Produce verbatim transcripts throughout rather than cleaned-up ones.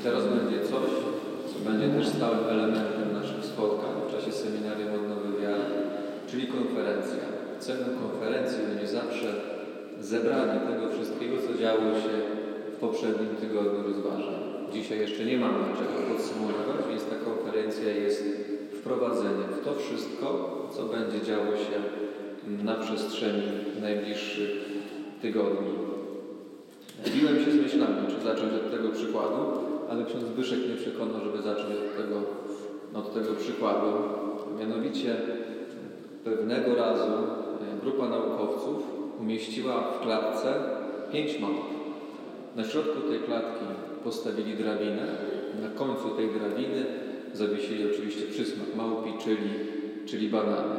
teraz będzie coś, co będzie też stałym elementem naszych spotkań w czasie seminarium Odnowy Wiary, czyli konferencja. Celem konferencji będzie zawsze zebranie tego wszystkiego, co działo się w poprzednim tygodniu rozważań. Dzisiaj jeszcze nie mamy czego podsumowywać, więc ta konferencja jest wprowadzeniem w to wszystko, co będzie działo się na przestrzeni najbliższych tygodni. Biłem się z myślami, czy zacząć od tego przykładu, ale ksiądz Zbyszek mnie przekonał, żeby zacząć od tego, od tego przykładu. Mianowicie pewnego razu grupa naukowców umieściła w klatce pięć małp. Na środku tej klatki postawili drabinę, na końcu tej drabiny zawiesili oczywiście przysmak małpi, czyli, czyli banany.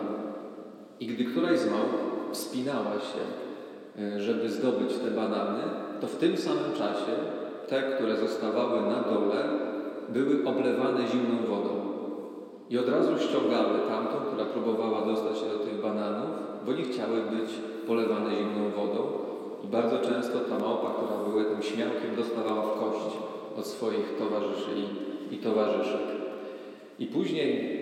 I gdy któraś z małp wspinała się, żeby zdobyć te banany, to w tym samym czasie te, które zostawały na dole, były oblewane zimną wodą. I od razu ściągały tamtą, która próbowała dostać się do tych bananów, bo nie chciały być polewane zimną wodą. I bardzo często ta małpa, która była tym śmiałkiem, dostawała w kość od swoich towarzyszy i, i towarzyszek. I później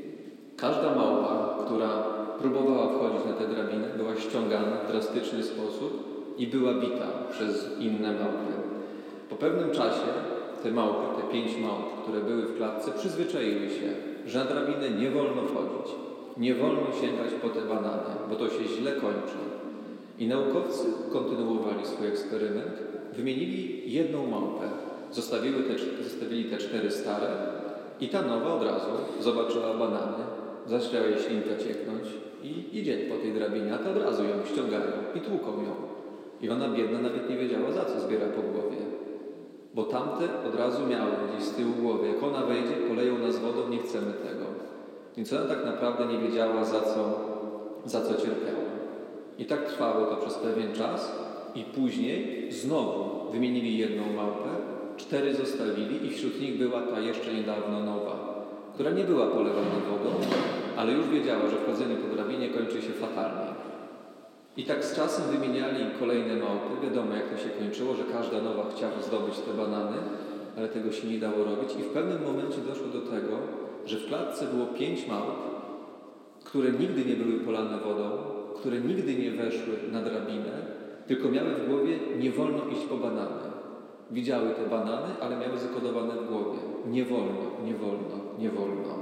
każda małpa, która próbowała wchodzić na tę drabinę, była ściągana w drastyczny sposób i była bita przez inne małpy. Po pewnym czasie te małpy, te pięć małp, które były w klatce, przyzwyczaiły się, że na drabinę nie wolno wchodzić, nie wolno sięgać po te banany, bo to się źle kończy. I naukowcy kontynuowali swój eksperyment, wymienili jedną małpę, zostawiły te, zostawili te cztery stare i ta nowa od razu zobaczyła banany, zaczęła jej ślinka cieknąć i idzie po tej drabinie, a to od razu ją ściągają i tłuką ją. I ona biedna nawet nie wiedziała, za co zbiera po głowie. Bo tamte od razu miały gdzieś z tyłu głowy. Jak ona wejdzie, poleją nas wodą, nie chcemy tego. Więc ona tak naprawdę nie wiedziała, za co, za co cierpiała. I tak trwało to przez pewien czas i później znowu wymienili jedną małpę, cztery zostawili i wśród nich była ta jeszcze niedawno nowa, która nie była polewana wodą, ale już wiedziała, że wchodzenie po drabinie kończy się fatalnie. I tak z czasem wymieniali kolejne małpy. Wiadomo, jak to się kończyło, że każda nowa chciała zdobyć te banany, ale tego się nie dało robić. I w pewnym momencie doszło do tego, że w klatce było pięć małp, które nigdy nie były polane wodą, które nigdy nie weszły na drabinę, tylko miały w głowie: nie wolno iść po banany. Widziały te banany, ale miały zakodowane w głowie: nie wolno, nie wolno, nie wolno.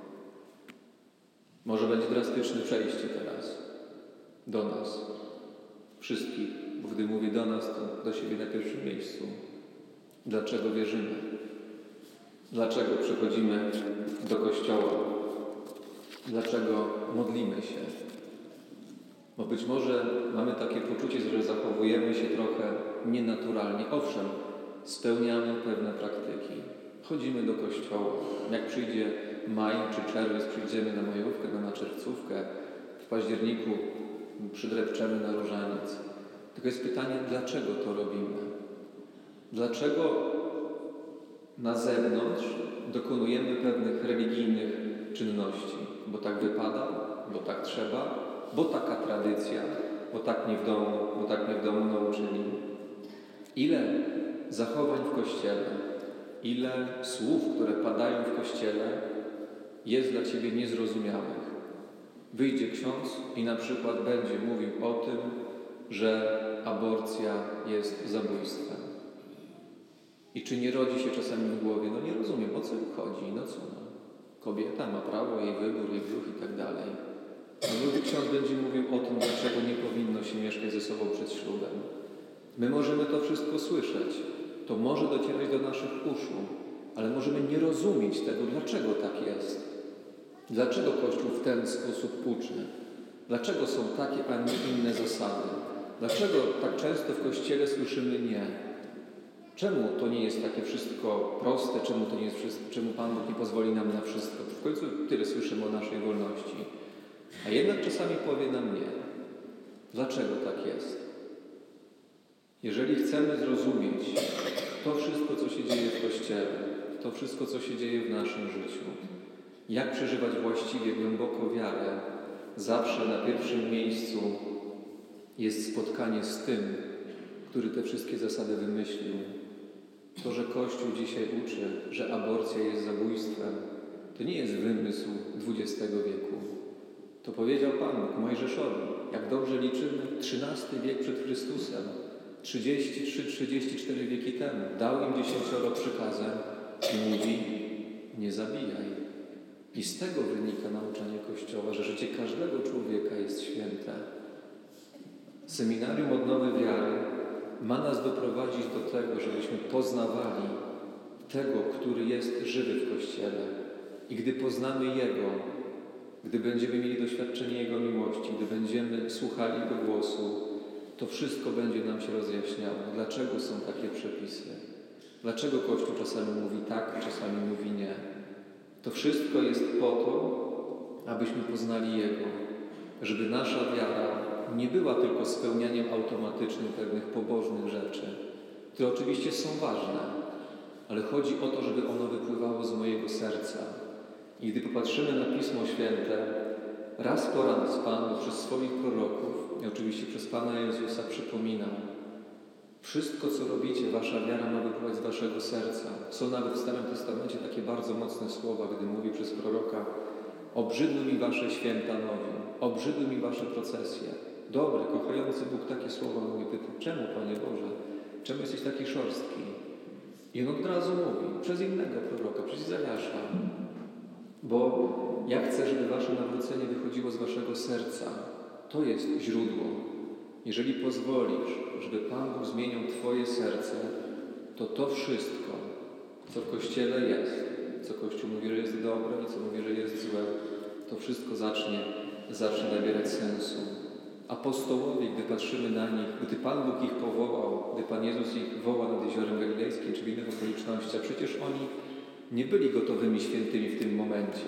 Może będzie drastyczne przejście teraz do nas, wszystkich, bo gdy mówię do nas, to do siebie na pierwszym miejscu. Dlaczego wierzymy? Dlaczego przychodzimy do Kościoła? Dlaczego modlimy się? Bo być może mamy takie poczucie, że zachowujemy się trochę nienaturalnie. Owszem, spełniamy pewne praktyki. Chodzimy do Kościoła. Jak przyjdzie maj czy czerwiec, przyjdziemy na majówkę, na czerwcówkę. W październiku przydrepczemy na różaniec. Tylko jest pytanie, dlaczego to robimy? Dlaczego na zewnątrz dokonujemy pewnych religijnych czynności? Bo tak wypada, bo tak trzeba, bo taka tradycja, bo tak mnie w domu, bo tak mnie w domu nauczyli. Ile zachowań w Kościele, ile słów, które padają w Kościele, jest dla Ciebie niezrozumiałych. Wyjdzie ksiądz i na przykład będzie mówił o tym, że aborcja jest zabójstwem. I czy nie rodzi się czasami w głowie: no nie rozumiem, o co chodzi, no co no. Kobieta ma prawo, jej wybór, jej brzuch i tak dalej. A drugi ksiądz będzie mówił o tym, dlaczego nie powinno się mieszkać ze sobą przed ślubem. My możemy to wszystko słyszeć. To może docierać do naszych uszu, ale możemy nie rozumieć tego, dlaczego tak jest. Dlaczego Kościół w ten sposób uczy? Dlaczego są takie, a nie inne zasady? Dlaczego tak często w Kościele słyszymy nie? Czemu to nie jest takie wszystko proste? Czemu to nie jest wszystko, czemu Pan Bóg nie pozwoli nam na wszystko? W końcu tyle słyszymy o naszej wolności. A jednak czasami powie nam nie. Dlaczego tak jest? Jeżeli chcemy zrozumieć to wszystko, co się dzieje w Kościele, to wszystko, co się dzieje w naszym życiu, jak przeżywać właściwie, głęboko wiarę, zawsze na pierwszym miejscu jest spotkanie z tym, który te wszystkie zasady wymyślił. To, że Kościół dzisiaj uczy, że aborcja jest zabójstwem, to nie jest wymysł dwudziestego wieku. To powiedział Pan Bóg Mojżeszowi. Jak dobrze liczymy, trzynasty wiek przed Chrystusem, trzydzieści trzy trzydzieści cztery wieki temu, dał im dziesięcioro przykazań i mówi: nie zabijaj. I z tego wynika nauczanie Kościoła, że życie każdego człowieka jest święte. Seminarium Odnowy Wiary ma nas doprowadzić do tego, żebyśmy poznawali tego, który jest żywy w Kościele. I gdy poznamy Jego, gdy będziemy mieli doświadczenie Jego miłości, gdy będziemy słuchali Jego głosu, to wszystko będzie nam się rozjaśniało. Dlaczego są takie przepisy? Dlaczego Kościół czasami mówi tak, czasami mówi nie? To wszystko jest po to, abyśmy poznali Jego, żeby nasza wiara nie była tylko spełnianiem automatycznym pewnych pobożnych rzeczy, które oczywiście są ważne, ale chodzi o to, żeby ono wypływało z mojego serca. I gdy popatrzymy na Pismo Święte, raz po raz Pan Bóg przez swoich proroków i oczywiście przez Pana Jezusa przypominał: wszystko, co robicie, wasza wiara ma wypływać z waszego serca. Są nawet w Starym Testamencie takie bardzo mocne słowa, gdy mówi przez proroka: obrzydły mi wasze święta nowiu, obrzydły mi wasze procesje. Dobry, kochający Bóg takie słowa mówi. Pyta: czemu, Panie Boże? Czemu jesteś taki szorstki? I on od razu mówi, przez innego proroka, przez Izajasza: bo ja chcę, żeby wasze nawrócenie wychodziło z waszego serca. To jest źródło. Jeżeli pozwolisz, żeby Pan Bóg zmieniał twoje serce, to to wszystko, co w Kościele jest, co Kościół mówi, że jest dobre i co mówi, że jest złe, to wszystko zacznie, zacznie nabierać sensu. Apostołowie, gdy patrzymy na nich, gdy Pan Bóg ich powołał, gdy Pan Jezus ich woła nad Jeziorem Galilejskim czy w innych okolicznościach, przecież oni nie byli gotowymi świętymi w tym momencie.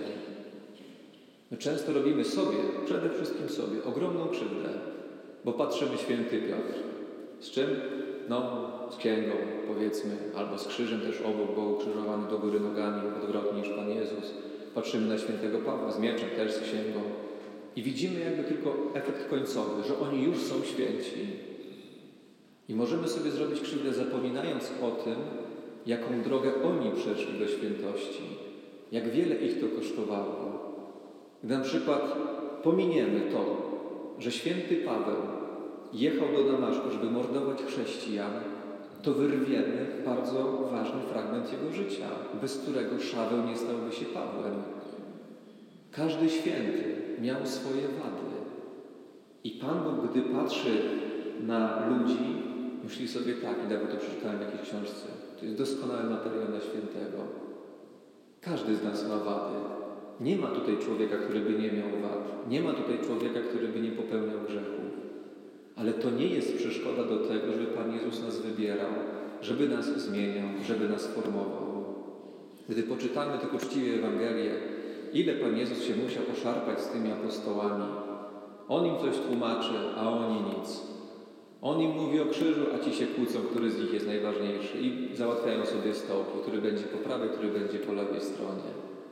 My często robimy sobie, przede wszystkim sobie, ogromną krzywdę, bo patrzymy święty Piotr. Z czym? No, z księgą, powiedzmy, albo z krzyżem też obok, bo ukrzyżowany do góry nogami, odwrotnie niż Pan Jezus. Patrzymy na świętego Pawła z mieczem, też z księgą. I widzimy jakby tylko efekt końcowy, że oni już są święci. I możemy sobie zrobić krzywdę, zapominając o tym, jaką drogę oni przeszli do świętości, jak wiele ich to kosztowało. Gdy na przykład pominiemy to, że święty Paweł jechał do Damaszku, żeby mordować chrześcijan, to wyrwiemy bardzo ważny fragment jego życia, bez którego Szaweł nie stałby się Pawłem. Każdy święty miał swoje wady. I Pan Bóg, gdy patrzy na ludzi, myśli sobie tak, i dawno to przeczytałem w jakiejś książce, to jest doskonały materiał na świętego. Każdy z nas ma wady. Nie ma tutaj człowieka, który by nie miał wad. Nie ma tutaj człowieka, który by nie popełniał grzechów. Ale to nie jest przeszkoda do tego, żeby Pan Jezus nas wybierał, żeby nas zmieniał, żeby nas formował. Gdy poczytamy tak uczciwie Ewangelię, ile Pan Jezus się musiał oszarpać z tymi apostołami. On im coś tłumaczy, a oni nic. On im mówi o krzyżu, a ci się kłócą, który z nich jest najważniejszy i załatwiają sobie stołki, który będzie po prawej, który będzie po lewej stronie.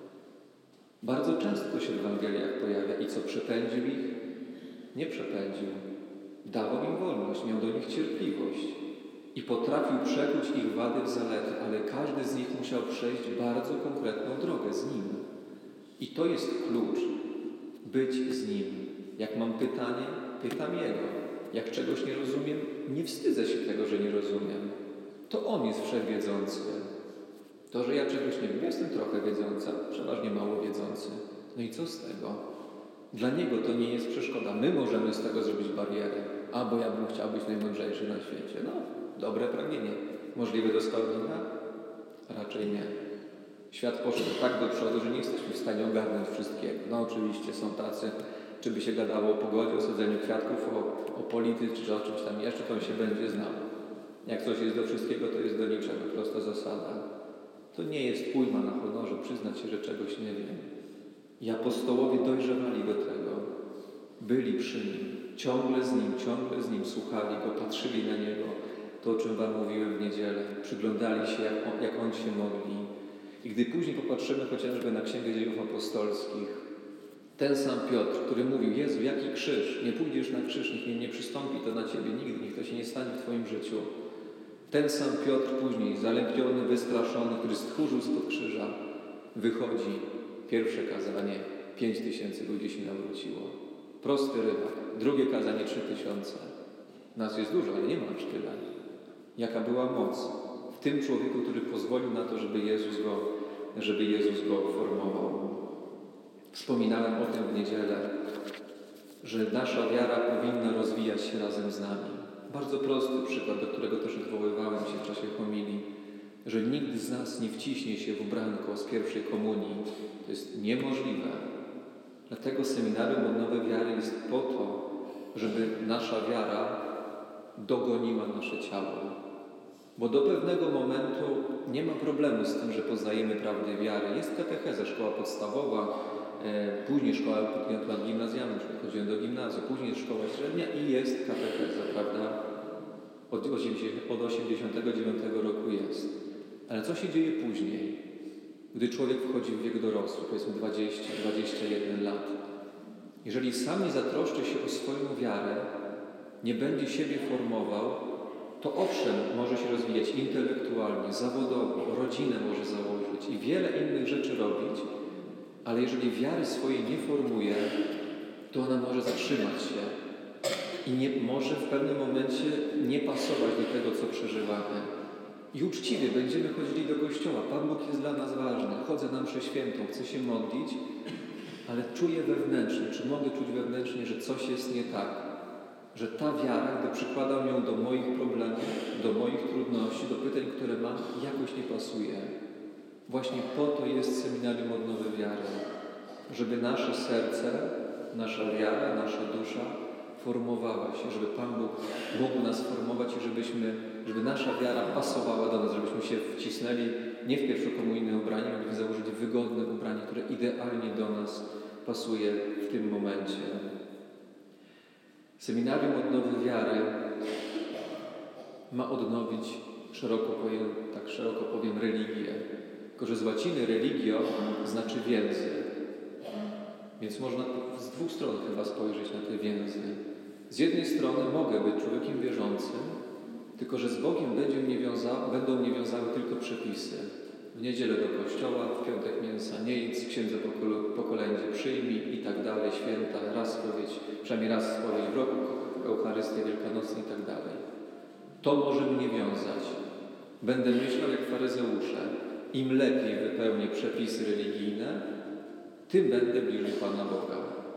Bardzo często to się w Ewangeliach pojawia. I co, przepędził ich? Nie przepędził. Dawał im wolność, miał do nich cierpliwość i potrafił przekuć ich wady w zalety, ale każdy z nich musiał przejść bardzo konkretną drogę z Nim. I to jest klucz. Być z Nim. Jak mam pytanie, pytam Jego. Jak czegoś nie rozumiem, nie wstydzę się tego, że nie rozumiem. To On jest wszechwiedzący. To, że ja czegoś nie wiem, jestem trochę wiedząca, przeważnie mało wiedzący. No i co z tego? Dla Niego to nie jest przeszkoda. My możemy z tego zrobić barierę. A, bo ja bym chciał być najmądrzejszy na świecie. No, dobre pragnienie. Możliwe do spełnienia? Raczej nie. Świat poszedł tak do przodu, że nie jesteśmy w stanie ogarnąć wszystkiego. No oczywiście są tacy, czy by się gadało o pogodzie, o sadzeniu kwiatków, o, o polityce, czy o czymś tam jeszcze, to on się będzie znał. Jak coś jest do wszystkiego, to jest do niczego. Prosta zasada. To nie jest ujma na honorze przyznać się, że czegoś nie wiem. I apostołowie dojrzewali do tego. Byli przy Nim. Ciągle z Nim, ciągle z Nim słuchali Go, patrzyli na Niego. To, o czym Wam mówiłem w niedzielę. Przyglądali się, jak On, jak on się modli. I gdy później popatrzymy chociażby na Księgę Dziejów Apostolskich, ten sam Piotr, który mówił: Jezu, jaki krzyż? Nie pójdziesz na krzyż, nikt nie, nie przystąpi to na Ciebie nigdy, niech to się nie stanie w Twoim życiu. Ten sam Piotr później, zalękniony, wystraszony, który stchórzył spod krzyża, wychodzi, pierwsze kazanie, pięć tysięcy ludzi się nawróciło. Prosty rybak. Drugie kazanie, trzy tysiące. Nas jest dużo, ale nie ma aż tyle. Jaka była moc w tym człowieku, który pozwolił na to, żeby Jezus go, żeby Jezus go formował. Wspominałem o tym w niedzielę, że nasza wiara powinna rozwijać się razem z nami. Bardzo prosty przykład, do którego też odwoływałem się w czasie homilii, że nikt z nas nie wciśnie się w ubranko z pierwszej komunii. To jest niemożliwe. Dlatego seminarium odnowy wiary jest po to, żeby nasza wiara dogoniła nasze ciało. Bo do pewnego momentu nie ma problemu z tym, że poznajemy prawdę wiary. Jest katecheza, szkoła podstawowa, e, później szkoła gimnazjalna, chodziłem do gimnazjum, później jest szkoła średnia i jest katecheza, prawda? Od, od osiemdziesiątego dziewiątego roku jest. Ale co się dzieje później, gdy człowiek wchodzi w wiek dorosły, powiedzmy dwadzieścia do dwudziestu jeden lat? Jeżeli sam nie zatroszczy się o swoją wiarę, nie będzie siebie formował, to owszem, może się rozwijać intelektualnie, zawodowo, rodzinę może założyć i wiele innych rzeczy robić, ale jeżeli wiary swojej nie formuje, to ona może zatrzymać się i nie, może w pewnym momencie nie pasować do tego, co przeżywamy. I uczciwie będziemy chodzili do kościoła. Pan Bóg jest dla nas ważny. Chodzę na mszę świętą, chcę się modlić, ale czuję wewnętrznie, czy mogę czuć wewnętrznie, że coś jest nie tak. Że ta wiara, gdy przykładam ją do moich problemów, do moich trudności, do pytań, które mam, jakoś nie pasuje. Właśnie po to jest seminarium odnowy wiary. Żeby nasze serce, nasza wiara, nasza dusza formowała się, żeby Pan Bóg mógł nas formować i żebyśmy, żeby nasza wiara pasowała do nas, żebyśmy się wcisnęli nie w pierwszokomunijne ubranie, ale założyć wygodne ubranie, które idealnie do nas pasuje w tym momencie. Seminarium odnowy wiary ma odnowić, szeroko powiem, tak szeroko powiem, religię. Tylko że z łaciny religio znaczy więzy. Więc można z dwóch stron chyba spojrzeć na te więzy. Z jednej strony mogę być człowiekiem wierzącym, tylko że z Bogiem będzie mnie wiąza, będą mnie wiązały tylko przepisy. W niedzielę do kościoła, w piątek mięsa nie jedz, księdza po kolędzie przyjmij i tak dalej, święta, raz spowiedź, przynajmniej raz spowiedź w roku, Eucharystia Wielkanocna i tak dalej. To może mnie wiązać. Będę myślał jak faryzeusze. Im lepiej wypełnię przepisy religijne, tym będę bliżej Pana Boga.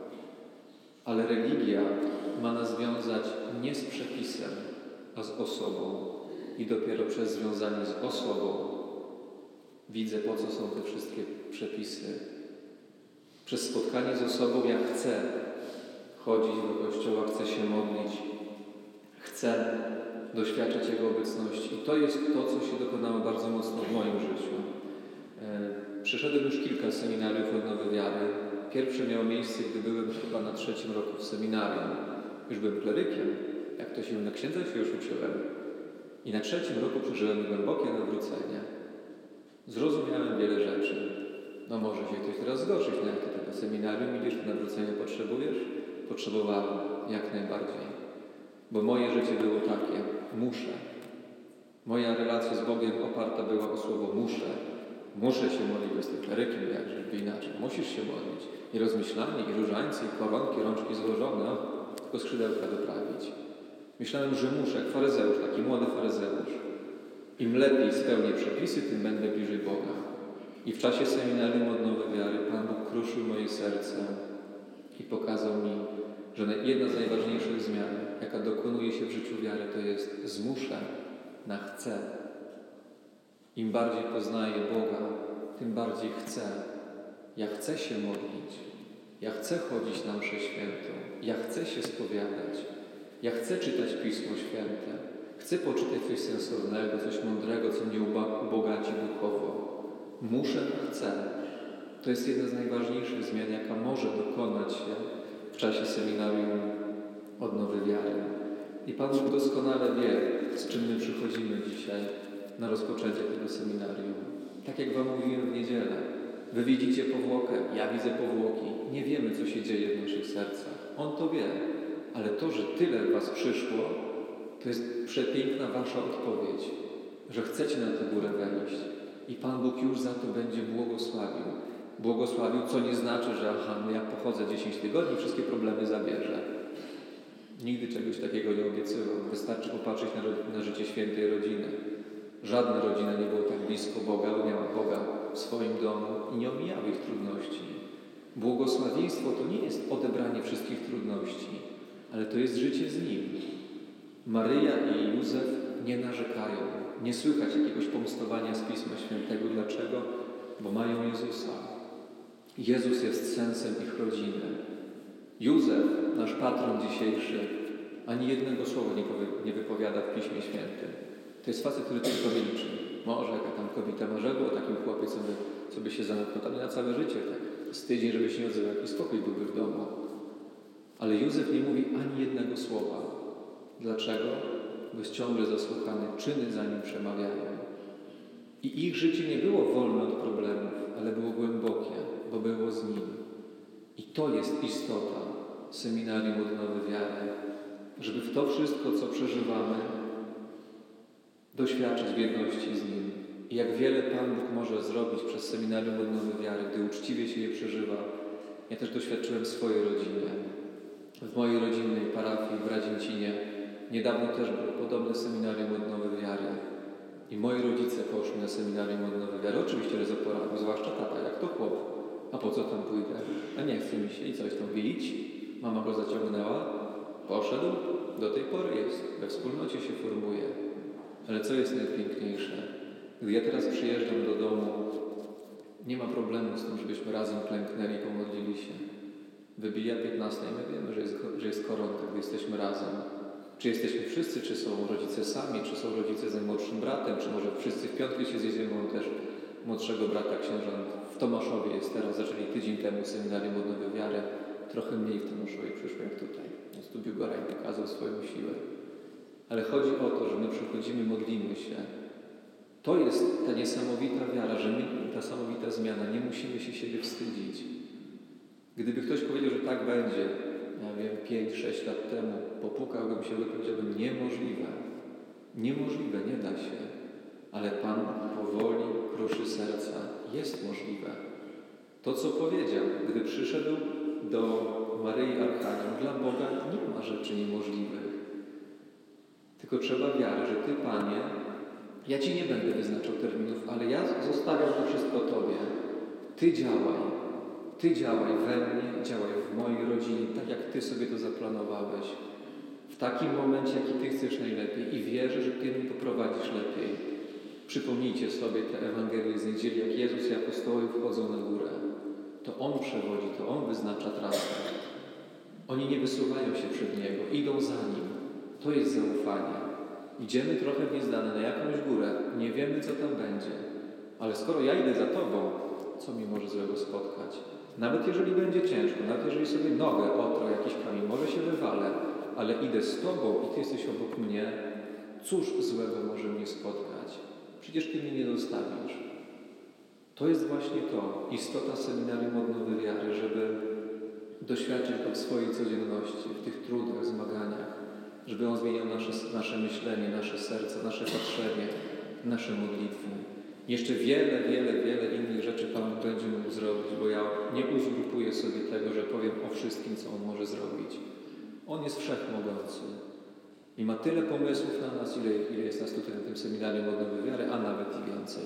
Ale religia ma nas wiązać nie z przepisem, a z osobą. I dopiero przez związanie z osobą widzę, po co są te wszystkie przepisy. Przez spotkanie z osobą ja chcę chodzić do kościoła, chcę się modlić, chcę doświadczać Jego obecności. I to jest to, co się dokonało bardzo mocno w moim życiu. E, Przeszedłem już kilka seminariów odnowy wiary. Pierwsze miało miejsce, gdy byłem chyba na trzecim roku w seminarium. Już byłem klerykiem, jak to się na księdza się już uczyłem. I na trzecim roku przeżyłem głębokie nawrócenie. Zrozumiałem wiele rzeczy. No może się ktoś teraz zgorszyć, na jakie tego seminarium idziesz, to nawrócenia potrzebujesz? Potrzebowałem, jak najbardziej. Bo moje życie było takie, muszę. Moja relacja z Bogiem oparta była o słowo muszę. Muszę się modlić, bo jestem klerykiem, jakże inaczej. Musisz się modlić. I rozmyślanie, i różańce, i koronki, rączki złożone, o, tylko skrzydełka doprawić. Myślałem, że muszę, jak faryzeusz, taki młody faryzeusz. Im lepiej spełnię przepisy, tym będę bliżej Boga. I w czasie seminarium odnowy wiary Pan Bóg kruszył moje serce i pokazał mi, że jedna z najważniejszych zmian, jaka dokonuje się w życiu wiary, to jest zmuszę na chcę. Im bardziej poznaję Boga, tym bardziej chcę. Ja chcę się modlić. Ja chcę chodzić na mszę świętą. Ja chcę się spowiadać. Ja chcę czytać Pismo Święte. Chcę poczytać coś sensownego, coś mądrego, co mnie ubogaci duchowo. Muszę, chcę. To jest jedna z najważniejszych zmian, jaka może dokonać się w czasie seminarium odnowy wiary. I Pan Bóg doskonale wie, z czym my przychodzimy dzisiaj na rozpoczęcie tego seminarium. Tak jak Wam mówiłem w niedzielę, Wy widzicie powłokę, ja widzę powłoki. Nie wiemy, co się dzieje w naszych sercach. On to wie. Ale to, że tyle Was przyszło, To jest przepiękna wasza odpowiedź, że chcecie na tę górę wejść i Pan Bóg już za to będzie błogosławił. Błogosławił, co nie znaczy, że aha, no jak pochodzę dziesięć tygodni, wszystkie problemy zabierze. Nigdy czegoś takiego nie obiecywał. Wystarczy popatrzeć na, na życie świętej rodziny. Żadna rodzina nie była tak blisko Boga, bo miała Boga w swoim domu i nie omijały ich trudności. Błogosławieństwo to nie jest odebranie wszystkich trudności, ale to jest życie z Nim. Maryja i Józef nie narzekają. Nie słychać jakiegoś pomstowania z Pisma Świętego. Dlaczego? Bo mają Jezusa. Jezus jest sensem ich rodziny. Józef, nasz patron dzisiejszy, ani jednego słowa nie, powie, nie wypowiada w Piśmie Świętym. To jest facet, który tylko milczy. Może jaka tam kobieta, może było takim chłopiec, co by, co by się zamknął tam na całe życie. Tak. Z tydzień, żeby się nie odzywał, jaki spokój byłby w domu. Ale Józef nie mówi ani jednego słowa. Dlaczego? Bo jest ciągle zasłuchany, czyny za nim przemawiają. I ich życie nie było wolne od problemów, ale było głębokie, bo było z Nim. I to jest istota Seminarium Odnowy Wiary, żeby w to wszystko, co przeżywamy, doświadczyć jedności z Nim. I jak wiele Pan Bóg może zrobić przez Seminarium Odnowy Wiary, gdy uczciwie się je przeżywa. Ja też doświadczyłem w swojej rodzinie. W mojej rodzinnej parafii w Radzięcinie niedawno też było podobne Seminarium Odnowy Wiary. I moi rodzice poszli na Seminarium Odnowy Wiary. Oczywiście, że z oporami, zwłaszcza tata, jak to chłop. A po co tam pójdę? A nie chce mi się i coś tam wilić. Mama go zaciągnęła. Poszedł. Do tej pory jest. We wspólnocie się formuje. Ale co jest najpiękniejsze? Gdy ja teraz przyjeżdżam do domu, nie ma problemu z tym, żebyśmy razem klęknęli i pomodlili się. Wybija piętnasta i my wiemy, że jest, że jest koronka, gdy jesteśmy razem. Czy jesteśmy wszyscy, czy są rodzice sami, czy są rodzice z najmłodszym bratem, czy może wszyscy w piątkę się zjedziemy, mamy też młodszego brata księżant. W Tomaszowie jest teraz, zaczęli tydzień temu Seminarium Odnowy Wiary. Trochę mniej w Tomaszowie przyszło jak tutaj. Więc tu Biugoraj pokazał swoją siłę. Ale chodzi o to, że my przychodzimy, modlimy się. To jest ta niesamowita wiara, że my, ta samowita zmiana, nie musimy się siebie wstydzić. Gdyby ktoś powiedział, że tak będzie, ja wiem, pięć, sześć lat temu, popukałbym się, powiedziałbym, niemożliwe. Niemożliwe, nie da się. Ale Pan powoli kruszy serca. Jest możliwe. To, co powiedział, gdy przyszedł do Maryi Archanioł, dla Boga nie ma rzeczy niemożliwych. Tylko trzeba wiary, że Ty, Panie, ja Ci nie będę wyznaczał terminów, ale ja zostawiam to wszystko Tobie. Ty działaj. Ty działaj we mnie, działaj w mojej rodzinie, tak jak Ty sobie to zaplanowałeś. W takim momencie, jaki Ty chcesz najlepiej i wierzę, że Ty mnie poprowadzisz lepiej. Przypomnijcie sobie te Ewangelie z niedzieli, jak Jezus i apostołowie wchodzą na górę. To On przewodzi, to On wyznacza trasę. Oni nie wysuwają się przed Niego, idą za Nim. To jest zaufanie. Idziemy trochę w nieznane na jakąś górę, nie wiemy, co tam będzie. Ale skoro ja idę za Tobą, co mi może złego spotkać? Nawet jeżeli będzie ciężko, nawet jeżeli sobie nogę otrę jakiś kamień, może się wywalę, ale idę z Tobą i Ty jesteś obok mnie, cóż złego może mnie spotkać? Przecież Ty mnie nie zostawisz. To jest właśnie to, istota Seminarium Odnowy Wiary, żeby doświadczyć Go w swojej codzienności, w tych trudach, zmaganiach, żeby On zmieniał nasze, nasze myślenie, nasze serce, nasze patrzenie, nasze modlitwy. Jeszcze wiele, wiele, wiele innych rzeczy Pan będzie mógł zrobić, bo ja nie uzurpuję sobie tego, że powiem o wszystkim, co On może zrobić. On jest wszechmogący i ma tyle pomysłów na nas, ile, ile jest nas tutaj na tym Seminarium Odnowy Wiary, a nawet i więcej.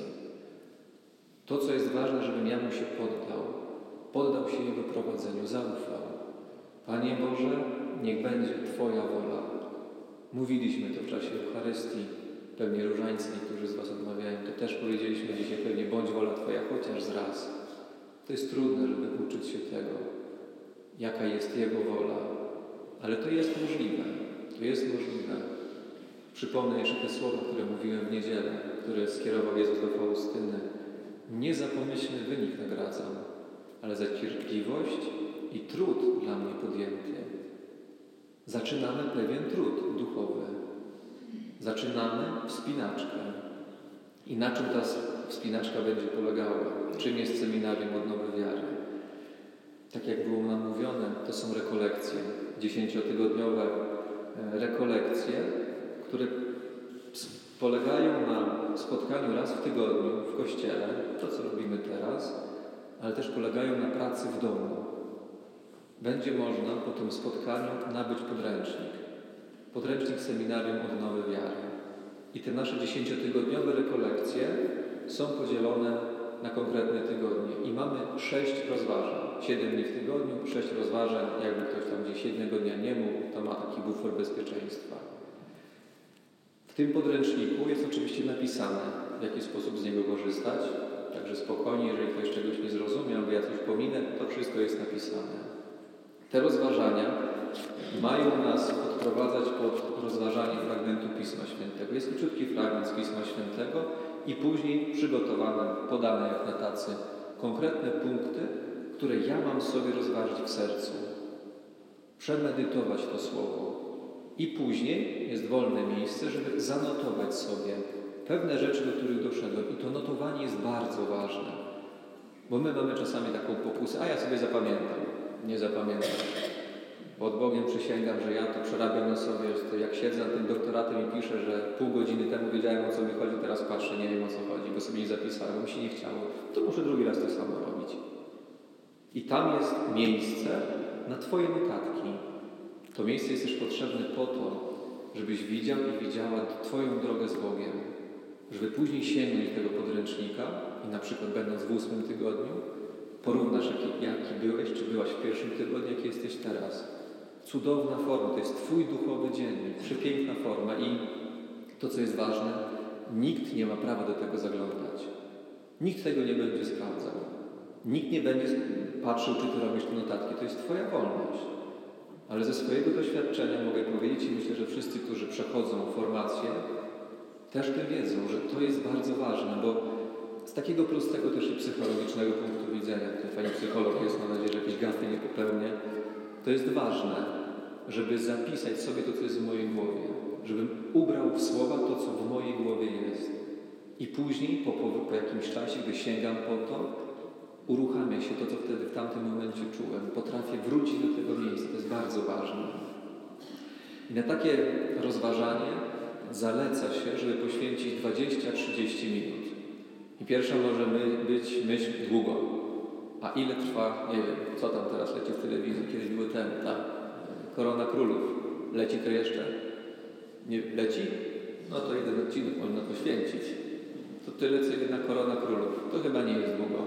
To, co jest ważne, żebym ja Mu się poddał, poddał się Jego prowadzeniu, zaufał. Panie Boże, niech będzie Twoja wola. Mówiliśmy to w czasie Eucharystii. Pewnie różańcy, niektórzy z Was odmawiają, to też powiedzieliśmy dzisiaj pewnie, bądź wola Twoja chociaż zraz. To jest trudne, żeby uczyć się tego, jaka jest Jego wola. Ale to jest możliwe. To jest możliwe. Przypomnę jeszcze te słowa, które mówiłem w niedzielę, które skierował Jezus do Faustyny. Nie za pomyślny wynik nagradzam, ale za cierpliwość i trud dla mnie podjęty. Zaczynamy pewien trud duchowy. Zaczynamy wspinaczkę. I na czym ta wspinaczka będzie polegała? Czym jest Seminarium Odnowy Wiary? Tak jak było nam mówione, to są rekolekcje. Dziesięciotygodniowe rekolekcje, które polegają na spotkaniu raz w tygodniu w kościele, to co robimy teraz, ale też polegają na pracy w domu. Będzie można po tym spotkaniu nabyć podręcznik. Podręcznik Seminarium Odnowy Wiary. I te nasze dziesięciotygodniowe rekolekcje są podzielone na konkretne tygodnie. I mamy sześć rozważań. Siedem dni w tygodniu, sześć rozważań. Jakby ktoś tam gdzieś jednego dnia nie mógł, to ma taki bufor bezpieczeństwa. W tym podręczniku jest oczywiście napisane, w jaki sposób z niego korzystać. Także spokojnie, jeżeli ktoś czegoś nie zrozumiał, albo ja coś pominę, to wszystko jest napisane. Te rozważania mają nas odprowadzać pod rozważanie fragmentu Pisma Świętego. Jest króciutki fragment z Pisma Świętego i później przygotowane, podane jak na tacy, konkretne punkty, które ja mam sobie rozważyć w sercu. Przemedytować to słowo. I później jest wolne miejsce, żeby zanotować sobie pewne rzeczy, do których doszedłem. I to notowanie jest bardzo ważne. Bo my mamy czasami taką pokusę, a ja sobie zapamiętam. Nie zapamiętam. Pod Bogiem przysięgam, że ja to przerabiam na sobie. Jak siedzę nad tym doktoratem i piszę, że pół godziny temu wiedziałem, o co mi chodzi, teraz patrzę, nie wiem, o co chodzi, bo sobie nie zapisałem, bo mi się nie chciało. To muszę drugi raz to samo robić. I tam jest miejsce na Twoje notatki. To miejsce jest też potrzebne po to, żebyś widział i widziała Twoją drogę z Bogiem. Żeby później sięgnąć tego podręcznika i na przykład będąc w ósmym tygodniu, porównasz, jaki, jaki byłeś, czy byłaś w pierwszym tygodniu, jaki jesteś teraz. Cudowna forma, to jest Twój duchowy dziennik, przepiękna forma i to, co jest ważne, nikt nie ma prawa do tego zaglądać. Nikt tego nie będzie sprawdzał. Nikt nie będzie patrzył, czy Ty robisz te notatki. To jest Twoja wolność. Ale ze swojego doświadczenia mogę powiedzieć i myślę, że wszyscy, którzy przechodzą formację, też tym wiedzą, że to jest bardzo ważne, bo z takiego prostego też i psychologicznego punktu widzenia, ten fajny psycholog jest, mam nadzieję, że jakieś gafy nie popełnię, to jest ważne, żeby zapisać sobie to, co jest w mojej głowie, żebym ubrał w słowa to, co w mojej głowie jest. I później, po, po, po jakimś czasie, gdy sięgam po to, uruchamia się to, co wtedy w tamtym momencie czułem. Potrafię wrócić do tego miejsca, to jest bardzo ważne. I na takie rozważanie zaleca się, żeby poświęcić dwadzieścia do trzydziestu minut. I pierwsza może być myśl długo. A ile trwa, nie wiem, co tam teraz leci w telewizji, kiedyś było temu, tak? Korona Królów. Leci to jeszcze? Nie leci? No to jeden odcinek można poświęcić. To tyle, co jedna Korona Królów. To chyba nie jest długo.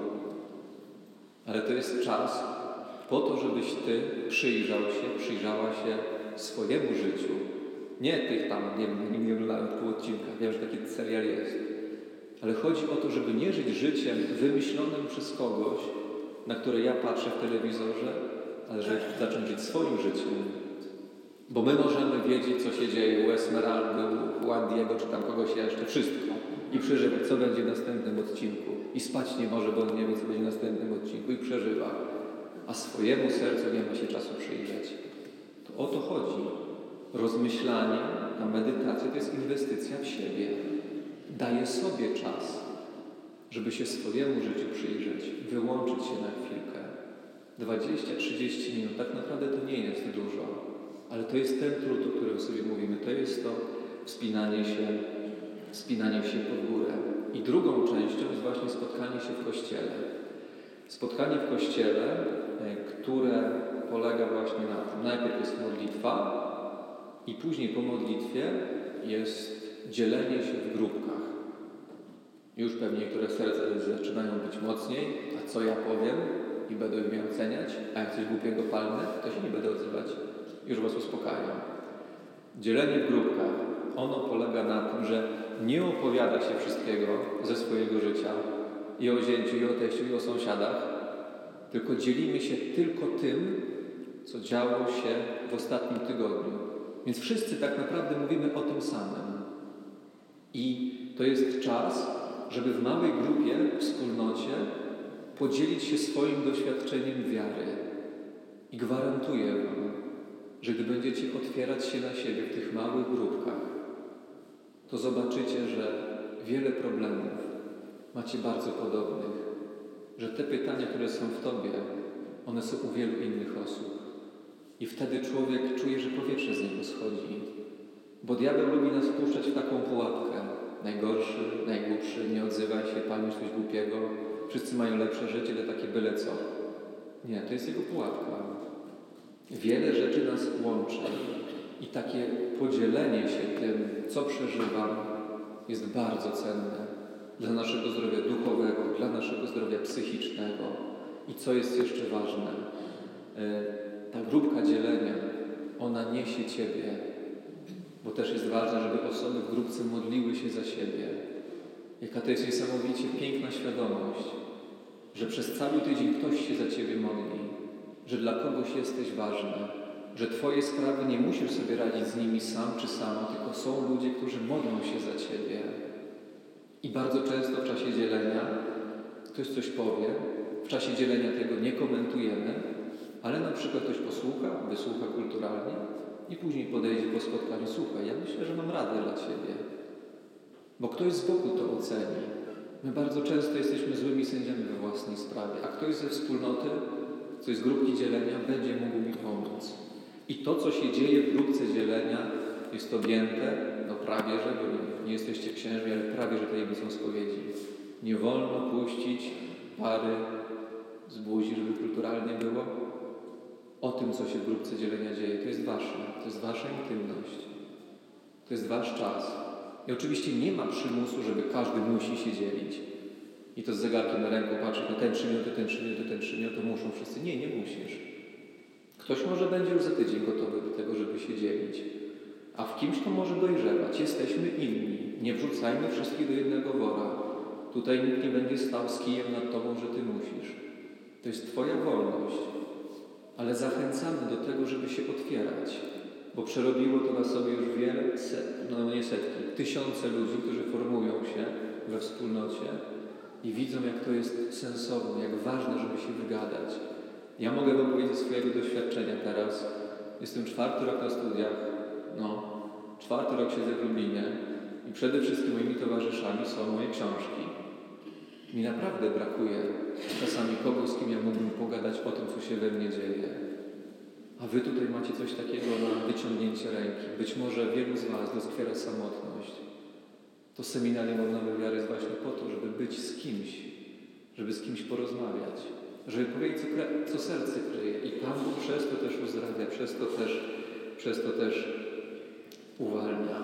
Ale to jest czas po to, żebyś Ty przyjrzał się, przyjrzała się swojemu życiu. Nie tych tam, nie wiem, nie oglądałem pół odcinka, wiem, że taki serial jest. Ale chodzi o to, żeby nie żyć życiem wymyślonym przez kogoś, na które ja patrzę w telewizorze, ale żeby zacząć żyć swoim życiem. Bo my możemy wiedzieć, co się dzieje u Esmeraldy, u Andiego, czy tam kogoś jeszcze, wszystko. I przeżywać, co będzie w następnym odcinku. I spać nie może, bo on nie wie, co będzie w następnym odcinku i przeżywa. A swojemu sercu nie ma się czasu przyjrzeć. To o to chodzi. Rozmyślanie, a medytacja to jest inwestycja w siebie. Daję sobie czas, żeby się swojemu życiu przyjrzeć, wyłączyć się na chwilkę. dwadzieścia do trzydziestu minut, tak naprawdę to nie jest dużo, ale to jest ten trud, o którym sobie mówimy, to jest to wspinanie się, wspinanie się pod górę. I drugą częścią jest właśnie spotkanie się w Kościele. Spotkanie w Kościele, które polega właśnie na tym, najpierw jest modlitwa i później po modlitwie jest dzielenie się w grupkach. Już pewnie niektóre serca zaczynają być mocniej, a co ja powiem i będę mnie oceniać, a jak coś głupiego palnę, to się nie będę odzywać. Już Was uspokajam. Dzielenie w grupkach, ono polega na tym, że nie opowiada się wszystkiego ze swojego życia i o zięciu, i o teściu, i o sąsiadach, tylko dzielimy się tylko tym, co działo się w ostatnim tygodniu. Więc wszyscy tak naprawdę mówimy o tym samym. I to jest czas, żeby w małej grupie, w wspólnocie podzielić się swoim doświadczeniem wiary. I gwarantuję Wam, że gdy będziecie otwierać się na siebie w tych małych grupkach, to zobaczycie, że wiele problemów macie bardzo podobnych. Że te pytania, które są w Tobie, one są u wielu innych osób. I wtedy człowiek czuje, że powietrze z niego schodzi. Bo diabeł lubi nas wpuszczać w taką pułapkę. Najgorszy, najgłupszy, nie odzywaj się, palisz coś głupiego, wszyscy mają lepsze życie, to takie byle co. Nie, to jest jego pułapka. Wiele rzeczy nas łączy i takie podzielenie się tym, co przeżywam, jest bardzo cenne dla naszego zdrowia duchowego, dla naszego zdrowia psychicznego. I co jest jeszcze ważne, ta grupka dzielenia, ona niesie Ciebie, bo też jest ważne, żeby osoby w grupce modliły się za siebie. Jaka to jest niesamowicie piękna świadomość, że przez cały tydzień ktoś się za Ciebie modli, że dla kogoś jesteś ważny, że Twoje sprawy nie musisz sobie radzić z nimi sam czy sama, tylko są ludzie, którzy modlą się za Ciebie. I bardzo często w czasie dzielenia ktoś coś powie, w czasie dzielenia tego nie komentujemy, ale na przykład ktoś posłucha, wysłucha kulturalnie i później podejdzie po spotkaniu, słuchaj, ja myślę, że mam radę dla Ciebie. Bo ktoś z boku to oceni. My bardzo często jesteśmy złymi sędziami we własnej sprawie, a ktoś ze wspólnoty, ktoś z grupki dzielenia będzie mógł mi pomóc. I to, co się dzieje w grupce dzielenia, jest objęte, no prawie, że, bo nie jesteście księżmi, ale prawie, że tajemnicą spowiedzi. Nie wolno puścić pary z buzi, żeby kulturalnie było. O tym, co się w grupce dzielenia dzieje, to jest wasze, to jest wasza intymność. To jest wasz czas. I oczywiście nie ma przymusu, żeby każdy musi się dzielić. I to z zegarkiem na ręku patrzy, to ten trzy minuty, ten trzy minuty, ten trzy minuty, to muszą wszyscy. Nie, nie musisz. Ktoś może będzie już za tydzień gotowy do tego, żeby się dzielić. A w kimś to może dojrzewać. Jesteśmy inni. Nie wrzucajmy wszystkich do jednego wora. Tutaj nikt nie będzie stał z kijem nad tobą, że ty musisz. To jest twoja wolność. Ale zachęcamy do tego, żeby się otwierać. Bo przerobiło to na sobie już wiele, set, no nie setki, tysiące ludzi, którzy formują się we wspólnocie i widzą, jak to jest sensowne, jak ważne, żeby się wygadać. Ja mogę wam powiedzieć swojego doświadczenia teraz. Jestem czwarty rok na studiach, no, czwarty rok siedzę w Lublinie i przede wszystkim moimi towarzyszami są moje książki. Mi naprawdę brakuje czasami kogoś, z kim ja mógłbym pogadać o tym, co się we mnie dzieje. A wy tutaj macie coś takiego na wyciągnięcie ręki. Być może wielu z was doskwiera samotność. To seminarium odnowy wiary jest właśnie po to, żeby być z kimś, żeby z kimś porozmawiać, żeby powiedzieć, co, co serce kryje. I Pan Bóg przez to też uzdrawia, przez to też, przez to też uwalnia.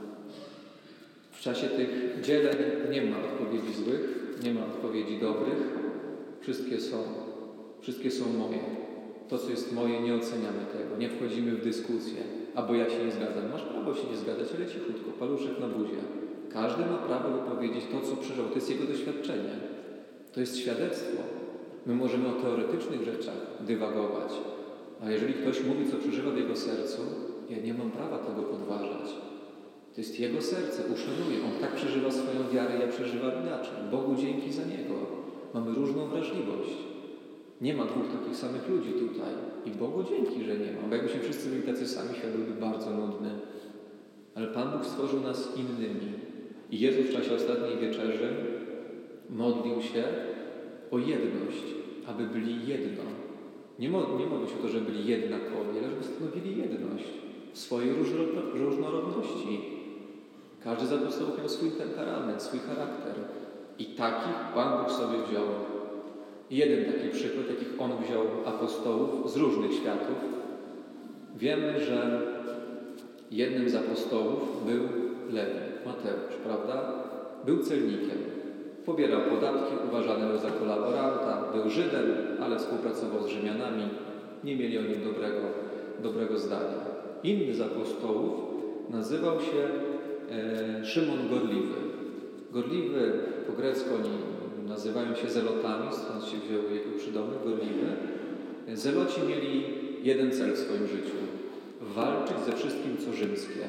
W czasie tych dzieleń nie ma odpowiedzi złych, nie ma odpowiedzi dobrych. Wszystkie są, wszystkie są moje. To, co jest moje, nie oceniamy tego, nie wchodzimy w dyskusję. Albo ja się nie zgadzam. Masz prawo się nie zgadzać, ale cichutko, paluszek na buzie. Każdy ma prawo wypowiedzieć to, co przeżył. To jest jego doświadczenie. To jest świadectwo. My możemy o teoretycznych rzeczach dywagować. A jeżeli ktoś mówi, co przeżywa w jego sercu, ja nie mam prawa tego podważać. To jest jego serce, uszanuję. On tak przeżywa swoją wiarę, ja przeżywam inaczej. Bogu dzięki za niego. Mamy różną wrażliwość. Nie ma dwóch takich samych ludzi tutaj. I Bogu dzięki, że nie ma. Bo jakbyśmy wszyscy byli tacy sami, świat byłby bardzo nudny. Ale Pan Bóg stworzył nas innymi. I Jezus w czasie ostatniej wieczerzy modlił się o jedność, aby byli jedno. Nie, mo- nie modlił się o to, żeby byli jednakowi, ale żeby stanowili jedność w swojej różno- różnorodności. Każdy z apostołów miał swój temperament, swój charakter. I takich Pan Bóg sobie wziął. I jeden taki przykład, jakich On wziął apostołów z różnych światów. Wiemy, że jednym z apostołów był Lewi, Mateusz, prawda? Był celnikiem. Pobierał podatki, uważany był za kolaboranta, był Żydem, ale współpracował z Rzymianami. Nie mieli o nim dobrego, dobrego zdania. Inny z apostołów nazywał się e, Szymon Gorliwy. Gorliwy, po grecku oni nazywają się zelotami, stąd się wziął jego przydomek, Gorliwy. Zeloci mieli jeden cel w swoim życiu. Walczyć ze wszystkim, co rzymskie.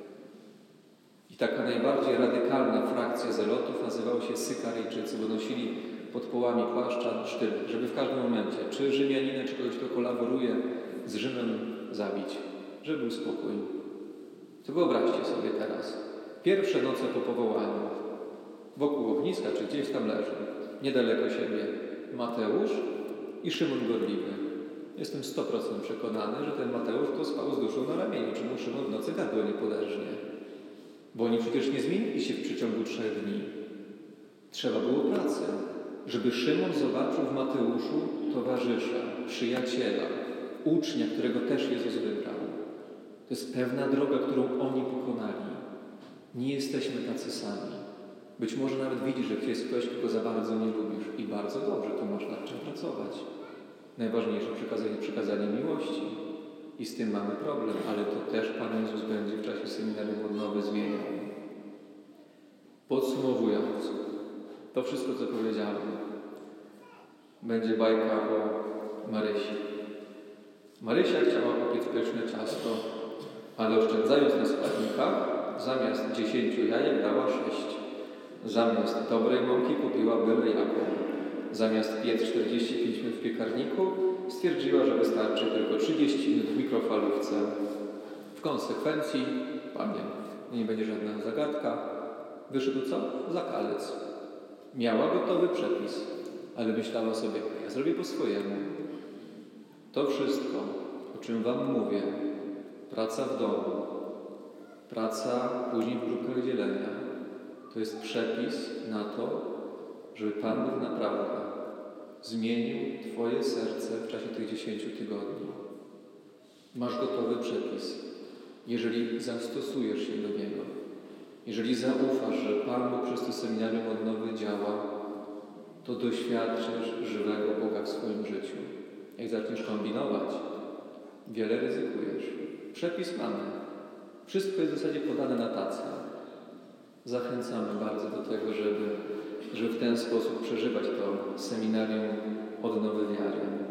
I taka najbardziej radykalna frakcja zelotów nazywała się Sykaryjczycy, bo nosili pod połami płaszcza sztylet, żeby w każdym momencie, czy Rzymianina, czy kogoś, kto kolaboruje z Rzymem, zabić, żeby był spokój. To wyobraźcie sobie teraz. Pierwsze noce po powołaniu, wokół ogniska, czy gdzieś tam leży, niedaleko siebie, Mateusz i Szymon Gorliwy. Jestem sto procent przekonany, że ten Mateusz to spał z duszą na ramieniu, czy mu Szymon w nocy gardło nie poderżnie. Bo oni przecież nie zmienili się w przeciągu trzech dni. Trzeba było pracy, żeby Szymon zobaczył w Mateuszu towarzysza, przyjaciela, ucznia, którego też Jezus wybrał. To jest pewna droga, którą oni pokonali. Nie jesteśmy tacy sami. Być może nawet widzisz, że jest ktoś, kogo za bardzo nie lubisz i bardzo dobrze, to masz nad czym pracować. Najważniejsze przykazanie, przykazanie miłości. I z tym mamy problem, ale to też Pan Jezus będzie w czasie seminarium odnowy zmieniał. Podsumowując, to wszystko, co powiedziałem, będzie bajka o Marysi. Marysia chciała kupić pyszne ciasto, ale oszczędzając na składnikach, zamiast dziesięciu jajek dała sześć. Zamiast dobrej mąki kupiła byle jaką. Zamiast piec czterdzieści pięć minut w piekarniku, stwierdziła, że wystarczy tylko trzydzieści minut w mikrofalówce. W konsekwencji, panie, nie będzie żadna zagadka, wyszedł co? Zakalec. Miała gotowy przepis, ale myślała sobie, ja zrobię po swojemu. To wszystko, o czym wam mówię, praca w domu, praca później w grupach dzielenia, to jest przepis na to, żeby Pan Bóg naprawdę zmienił Twoje serce w czasie tych dziesięciu tygodni. Masz gotowy przepis. Jeżeli zastosujesz się do niego, jeżeli zaufasz, że Pan Bóg przez to seminarium odnowy działa, to doświadczysz żywego Boga w swoim życiu. Jak zaczniesz kombinować, wiele ryzykujesz. Przepis mamy. Wszystko jest w zasadzie podane na tacy. Zachęcamy bardzo do tego, żeby, żeby w ten sposób przeżywać to seminarium odnowy wiary.